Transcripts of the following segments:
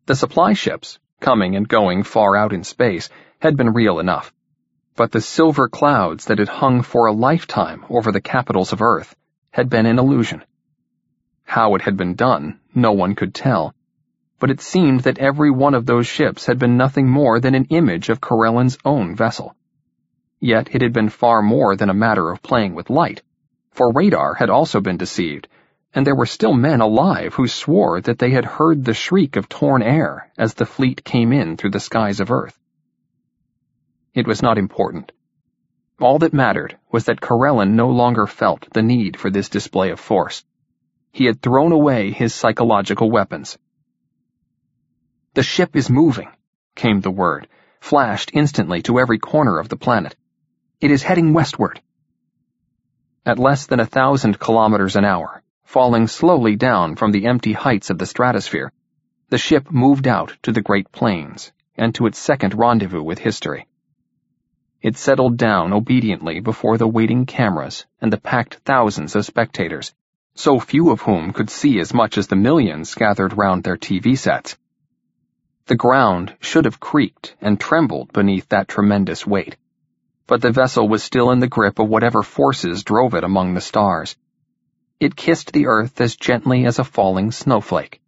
The supply ships, coming and going far out in space, had been real enough, but the silver clouds that had hung for a lifetime over the capitals of Earth had been an illusion. How it had been done, no one could tell, but it seemed that every one of those ships had been nothing more than an image of Corellan's own vessel. Yet it had been far more than a matter of playing with light, for radar had also been deceived, and there were still men alive who swore that they had heard the shriek of torn air as the fleet came in through the skies of Earth. It was not important. All that mattered was that Corellan no longer felt the need for this display of force. He had thrown away his psychological weapons. "The ship is moving," came the word, flashed instantly to every corner of the planet. "It is heading westward." At less than 1,000 kilometers an hour, falling slowly down from the empty heights of the stratosphere, the ship moved out to the Great Plains and to its second rendezvous with history. It settled down obediently before the waiting cameras and the packed thousands of spectators, so few of whom could see as much as the millions gathered round their TV sets. The ground should have creaked and trembled beneath that tremendous weight, but the vessel was still in the grip of whatever forces drove it among the stars. It kissed the earth as gently as a falling snowflake.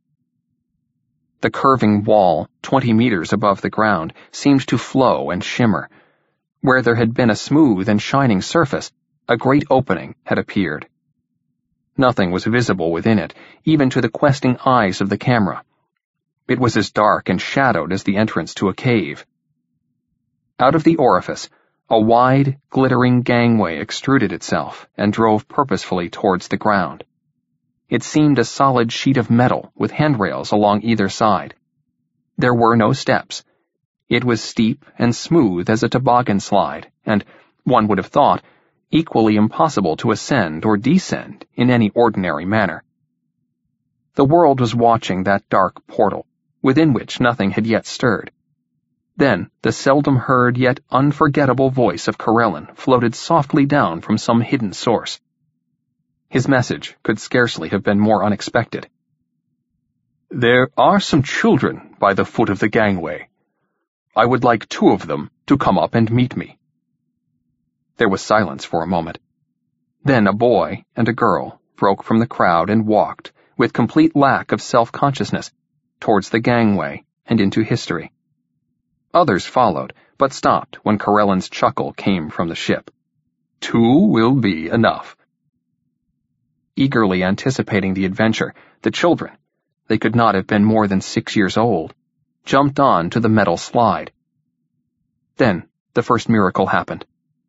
The curving wall, 20 meters above the ground, seemed to flow and shimmer. Where there had been a smooth and shining surface, a great opening had appeared. Nothing was visible within it, even to the questing eyes of the camera. It was as dark and shadowed as the entrance to a cave. Out of the orifice, a wide, glittering gangway extruded itself and drove purposefully towards the ground. It seemed a solid sheet of metal with handrails along either side. There were no steps. It was steep and smooth as a toboggan slide, and, one would have thought, equally impossible to ascend or descend in any ordinary manner. The world was watching that dark portal, within which nothing had yet stirred. Then the seldom heard yet unforgettable voice of Corellan floated softly down from some hidden source. His message could scarcely have been more unexpected. "There are some children by the foot of the gangway. I would like 2 of them to come up and meet me." There was silence for a moment. Then a boy and a girl broke from the crowd and walked, with complete lack of self-consciousness, towards the gangway and into history. Others followed, but stopped when Corellan's chuckle came from the ship. "2 will be enough." Eagerly anticipating the adventure, the children, they could not have been more than 6 years old, jumped on to the metal slide. Then the first miracle happened.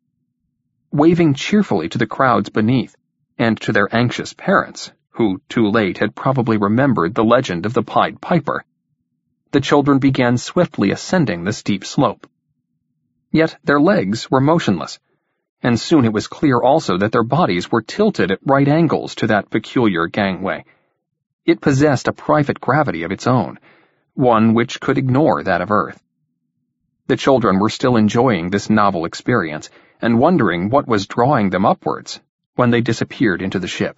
Waving cheerfully to the crowds beneath, and to their anxious parents, who too late had probably remembered the legend of the Pied Piper, the children began swiftly ascending the steep slope. Yet their legs were motionless, and soon it was clear also that their bodies were tilted at right angles to that peculiar gangway. It possessed a private gravity of its own, one which could ignore that of Earth. The children were still enjoying this novel experience and wondering what was drawing them upwards when they disappeared into the ship.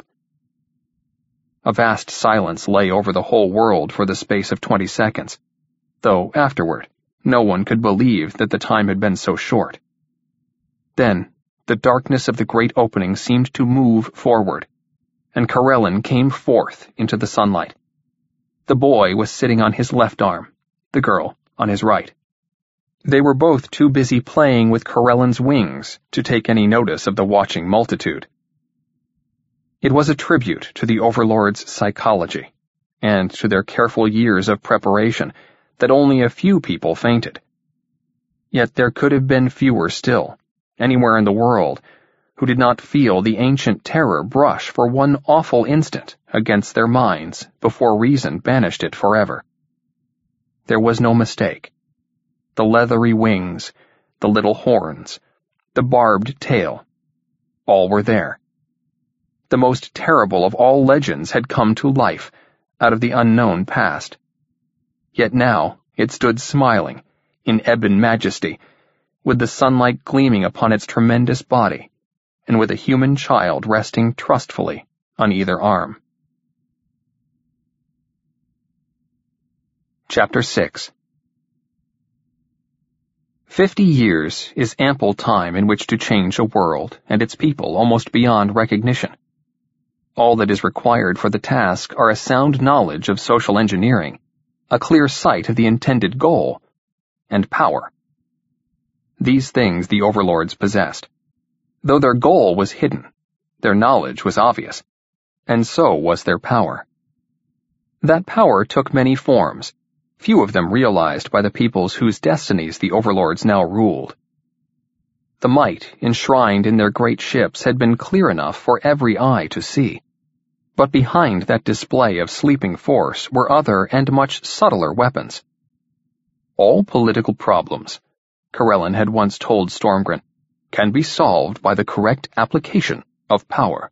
A vast silence lay over the whole world for the space of 20 seconds, though afterward no one could believe that the time had been so short. Then the darkness of the great opening seemed to move forward, and Corellan came forth into the sunlight. The boy was sitting on his left arm, the girl on his right. They were both too busy playing with Corellan's wings to take any notice of the watching multitude. It was a tribute to the Overlord's psychology, and to their careful years of preparation, that only a few people fainted. Yet there could have been fewer still, anywhere in the world, who did not feel the ancient terror brush for one awful instant against their minds before reason banished it forever. There was no mistake. The leathery wings, the little horns, the barbed tail, all were there. The most terrible of all legends had come to life out of the unknown past. Yet now it stood smiling, in ebon majesty, with the sunlight gleaming upon its tremendous body, and with a human child resting trustfully on either arm. Chapter 6. 50 years is ample time in which to change a world and its people almost beyond recognition. All that is required for the task are a sound knowledge of social engineering, a clear sight of the intended goal, and power. These things the overlords possessed. Though their goal was hidden, their knowledge was obvious, and so was their power. That power took many forms, few of them realized by the peoples whose destinies the overlords now ruled. The might enshrined in their great ships had been clear enough for every eye to see. But behind that display of sleeping force were other and much subtler weapons. All political problems, Corellon had once told Stormgren, can be solved by the correct application of power.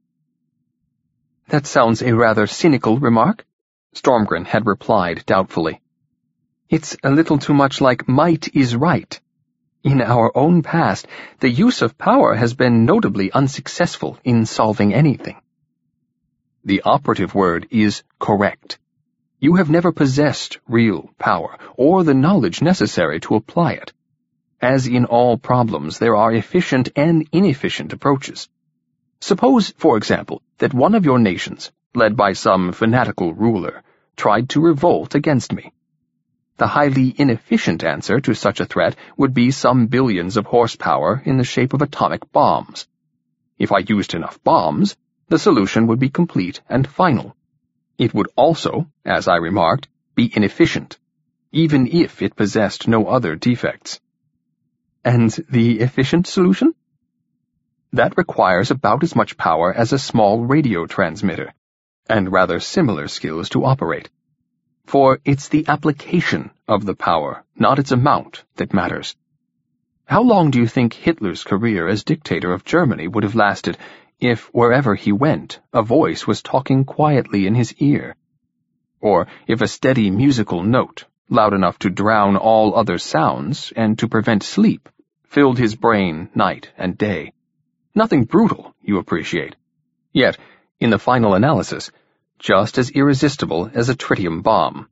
That sounds a rather cynical remark, Stormgren had replied doubtfully. It's a little too much like might is right. In our own past, the use of power has been notably unsuccessful in solving anything. The operative word is correct. You have never possessed real power, or the knowledge necessary to apply it. As in all problems, there are efficient and inefficient approaches. Suppose, for example, that one of your nations, led by some fanatical ruler, tried to revolt against me. The highly inefficient answer to such a threat would be some billions of horsepower in the shape of atomic bombs. If I used enough bombs, the solution would be complete and final. It would also, as I remarked, be inefficient, even if it possessed no other defects. And the efficient solution? That requires about as much power as a small radio transmitter, and rather similar skills to operate. For it's the application of the power, not its amount, that matters. How long do you think Hitler's career as dictator of Germany would have lasted if, wherever he went, a voice was talking quietly in his ear? Or if a steady musical note, loud enough to drown all other sounds and to prevent sleep, filled his brain night and day? Nothing brutal, you appreciate. Yet, in the final analysis, just as irresistible as a tritium bomb.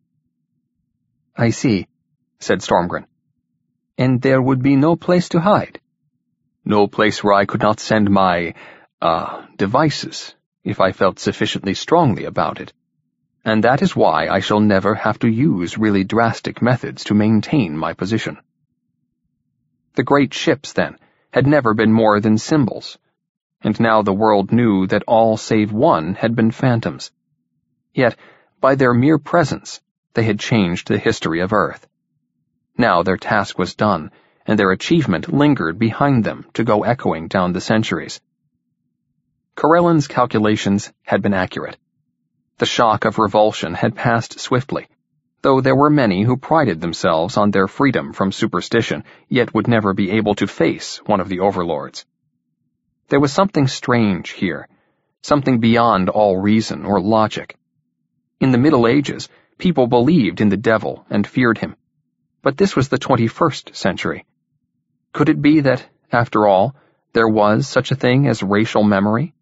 I see, said Stormgren. And there would be no place to hide? No place where I could not send my, devices, if I felt sufficiently strongly about it. And that is why I shall never have to use really drastic methods to maintain my position. The great ships, then, had never been more than symbols, and now the world knew that all save one had been phantoms. Yet, by their mere presence, they had changed the history of Earth. Now their task was done, and their achievement lingered behind them to go echoing down the centuries. Corellon's calculations had been accurate. The shock of revulsion had passed swiftly, though there were many who prided themselves on their freedom from superstition, yet would never be able to face one of the overlords. There was something strange here, something beyond all reason or logic. In the Middle Ages, people believed in the devil and feared him, but this was the 21st century. Could it be that, after all, there was such a thing as racial memory?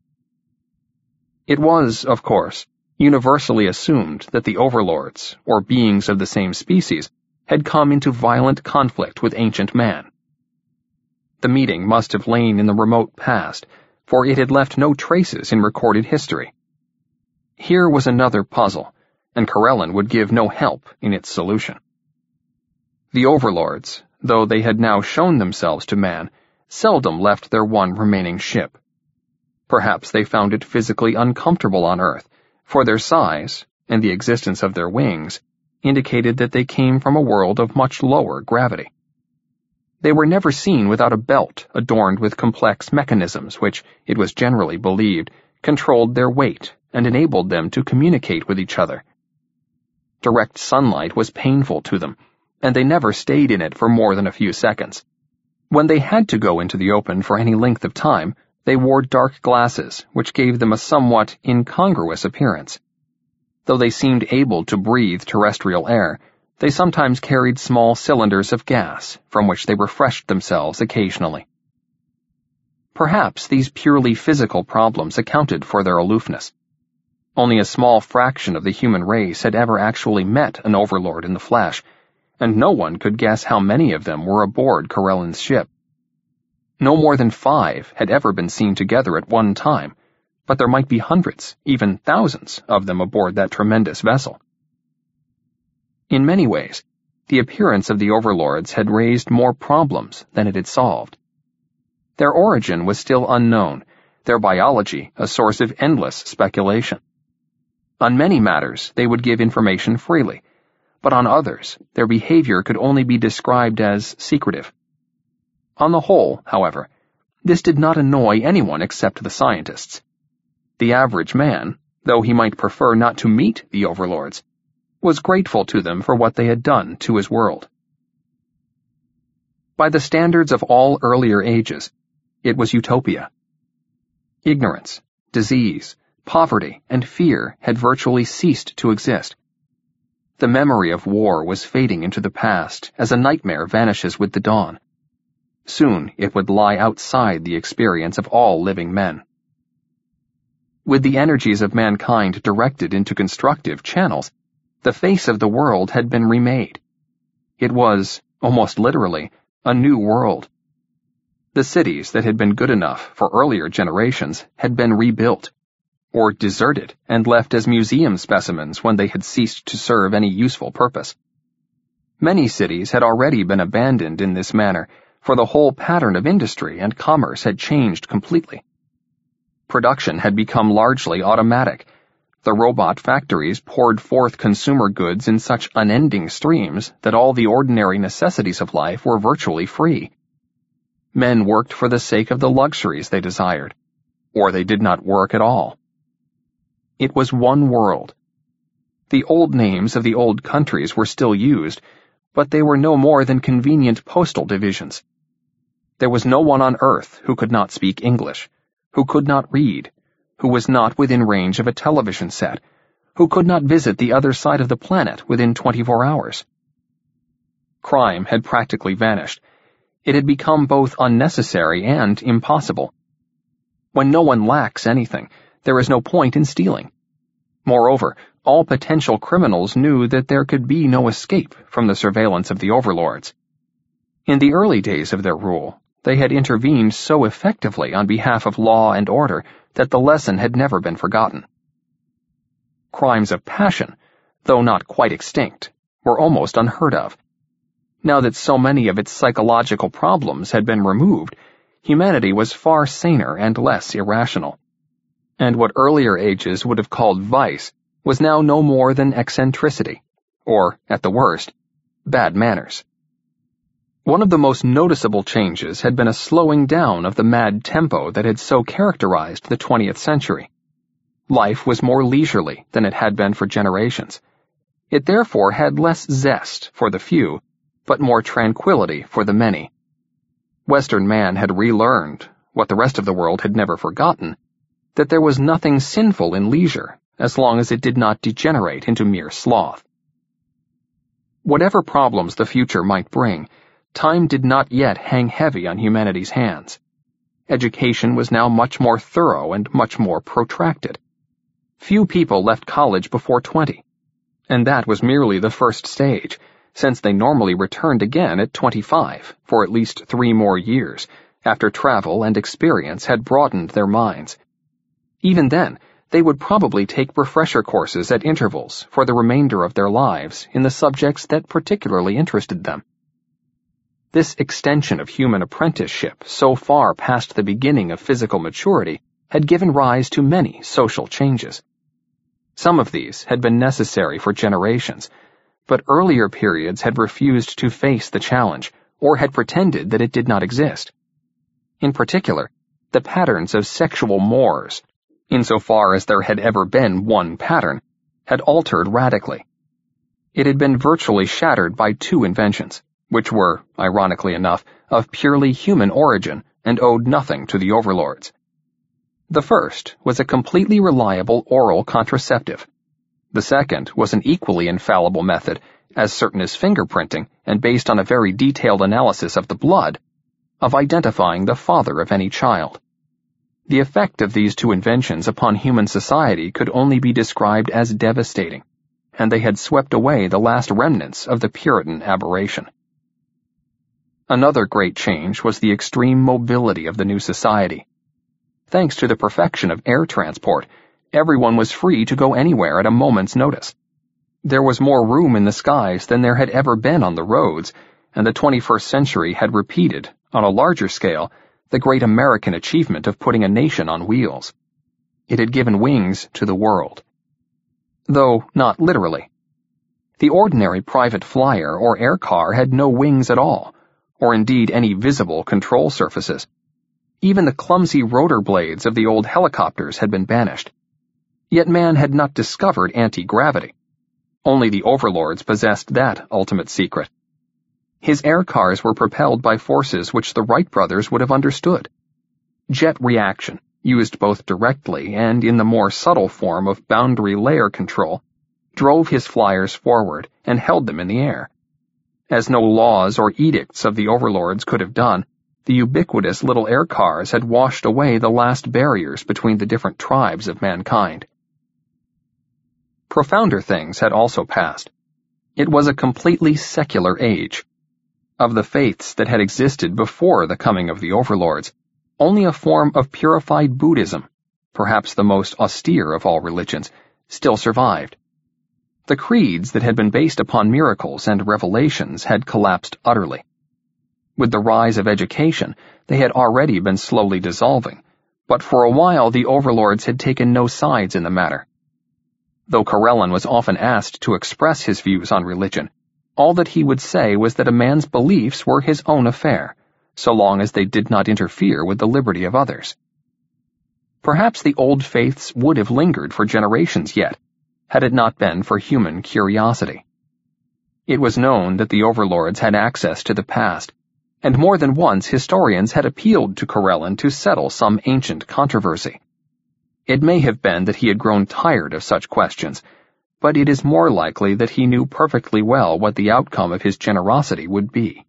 It was, of course, universally assumed that the overlords, or beings of the same species, had come into violent conflict with ancient man. The meeting must have lain in the remote past, for it had left no traces in recorded history. Here was another puzzle, and Corellon would give no help in its solution. The overlords, though they had now shown themselves to man, seldom left their one remaining ship. Perhaps they found it physically uncomfortable on Earth, for their size, and the existence of their wings, indicated that they came from a world of much lower gravity. They were never seen without a belt adorned with complex mechanisms which, it was generally believed, controlled their weight and enabled them to communicate with each other. Direct sunlight was painful to them, and they never stayed in it for more than a few seconds. When they had to go into the open for any length of time, they wore dark glasses, which gave them a somewhat incongruous appearance. Though they seemed able to breathe terrestrial air, they sometimes carried small cylinders of gas, from which they refreshed themselves occasionally. Perhaps these purely physical problems accounted for their aloofness. Only a small fraction of the human race had ever actually met an overlord in the flesh, and no one could guess how many of them were aboard Corellan's ship. No more than 5 had ever been seen together at one time, but there might be hundreds, even thousands, of them aboard that tremendous vessel. In many ways, the appearance of the overlords had raised more problems than it had solved. Their origin was still unknown, their biology a source of endless speculation. On many matters, they would give information freely, but on others, their behavior could only be described as secretive. On the whole, however, this did not annoy anyone except the scientists. The average man, though he might prefer not to meet the overlords, was grateful to them for what they had done to his world. By the standards of all earlier ages, it was utopia. Ignorance, disease, poverty, and fear had virtually ceased to exist. The memory of war was fading into the past as a nightmare vanishes with the dawn. Soon it would lie outside the experience of all living men. With the energies of mankind directed into constructive channels, the face of the world had been remade. It was, almost literally, a new world. The cities that had been good enough for earlier generations had been rebuilt, or deserted and left as museum specimens when they had ceased to serve any useful purpose. Many cities had already been abandoned in this manner, for the whole pattern of industry and commerce had changed completely. Production had become largely automatic. The robot factories poured forth consumer goods in such unending streams that all the ordinary necessities of life were virtually free. Men worked for the sake of the luxuries they desired, or they did not work at all. It was one world. The old names of the old countries were still used, but they were no more than convenient postal divisions. There was no one on earth who could not speak English, who could not read, who was not within range of a television set, who could not visit the other side of the planet within 24 hours. Crime had practically vanished. It had become both unnecessary and impossible. When no one lacks anything, there is no point in stealing. Moreover, all potential criminals knew that there could be no escape from the surveillance of the overlords. In the early days of their rule, they had intervened so effectively on behalf of law and order that the lesson had never been forgotten. Crimes of passion, though not quite extinct, were almost unheard of. Now that so many of its psychological problems had been removed, humanity was far saner and less irrational. And what earlier ages would have called vice was now no more than eccentricity, or, at the worst, bad manners. One of the most noticeable changes had been a slowing down of the mad tempo that had so characterized the 20th century. Life was more leisurely than it had been for generations. It therefore had less zest for the few, but more tranquility for the many. Western man had relearned, what the rest of the world had never forgotten, that there was nothing sinful in leisure as long as it did not degenerate into mere sloth. Whatever problems the future might bring, time did not yet hang heavy on humanity's hands. Education was now much more thorough and much more protracted. Few people left college before 20, and that was merely the first stage, since they normally returned again at 25 for at least 3 more years, after travel and experience had broadened their minds. Even then, they would probably take refresher courses at intervals for the remainder of their lives in the subjects that particularly interested them. This extension of human apprenticeship so far past the beginning of physical maturity had given rise to many social changes. Some of these had been necessary for generations, but earlier periods had refused to face the challenge or had pretended that it did not exist. In particular, the patterns of sexual mores, insofar as there had ever been one pattern, had altered radically. It had been virtually shattered by 2 inventions, which were, ironically enough, of purely human origin and owed nothing to the overlords. The first was a completely reliable oral contraceptive. The second was an equally infallible method, as certain as fingerprinting and based on a very detailed analysis of the blood, of identifying the father of any child. The effect of these two inventions upon human society could only be described as devastating, and they had swept away the last remnants of the Puritan aberration. Another great change was the extreme mobility of the new society. Thanks to the perfection of air transport, everyone was free to go anywhere at a moment's notice. There was more room in the skies than there had ever been on the roads, and the 21st century had repeated, on a larger scale, the great American achievement of putting a nation on wheels. It had given wings to the world. Though not literally. The ordinary private flyer or air car had no wings at all, or indeed any visible control surfaces. Even the clumsy rotor blades of the old helicopters had been banished. Yet man had not discovered anti-gravity. Only the overlords possessed that ultimate secret. His air cars were propelled by forces which the Wright brothers would have understood. Jet reaction, used both directly and in the more subtle form of boundary layer control, drove his flyers forward and held them in the air. As no laws or edicts of the overlords could have done, the ubiquitous little air cars had washed away the last barriers between the different tribes of mankind. Profounder things had also passed. It was a completely secular age. Of the faiths that had existed before the coming of the overlords, only a form of purified Buddhism, perhaps the most austere of all religions, still survived. The creeds that had been based upon miracles and revelations had collapsed utterly. With the rise of education, they had already been slowly dissolving, but for a while the overlords had taken no sides in the matter. Though Corellon was often asked to express his views on religion, all that he would say was that a man's beliefs were his own affair, so long as they did not interfere with the liberty of others. Perhaps the old faiths would have lingered for generations yet, had it not been for human curiosity. It was known that the overlords had access to the past, and more than once historians had appealed to Corellon to settle some ancient controversy. It may have been that he had grown tired of such questions, but it is more likely that he knew perfectly well what the outcome of his generosity would be.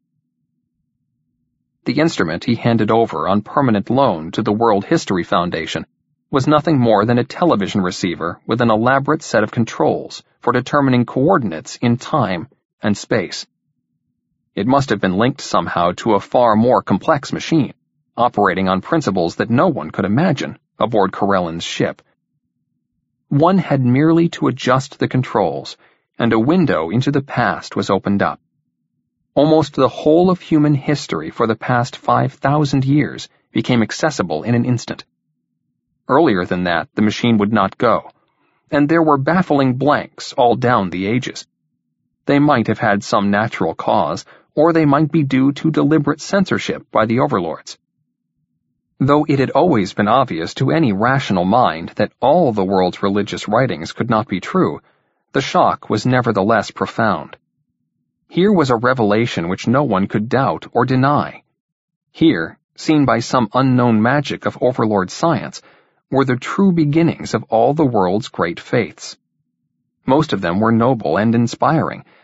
The instrument he handed over on permanent loan to the World History Foundation was nothing more than a television receiver with an elaborate set of controls for determining coordinates in time and space. It must have been linked somehow to a far more complex machine, operating on principles that no one could imagine aboard Corellon's ship. One had merely to adjust the controls, and a window into the past was opened up. Almost the whole of human history for the past 5,000 years became accessible in an instant. Earlier than that, the machine would not go, and there were baffling blanks all down the ages. They might have had some natural cause, or they might be due to deliberate censorship by the overlords. Though it had always been obvious to any rational mind that all the world's religious writings could not be true, the shock was nevertheless profound. Here was a revelation which no one could doubt or deny. Here, seen by some unknown magic of overlord science, were the true beginnings of all the world's great faiths. Most of them were noble and inspiring,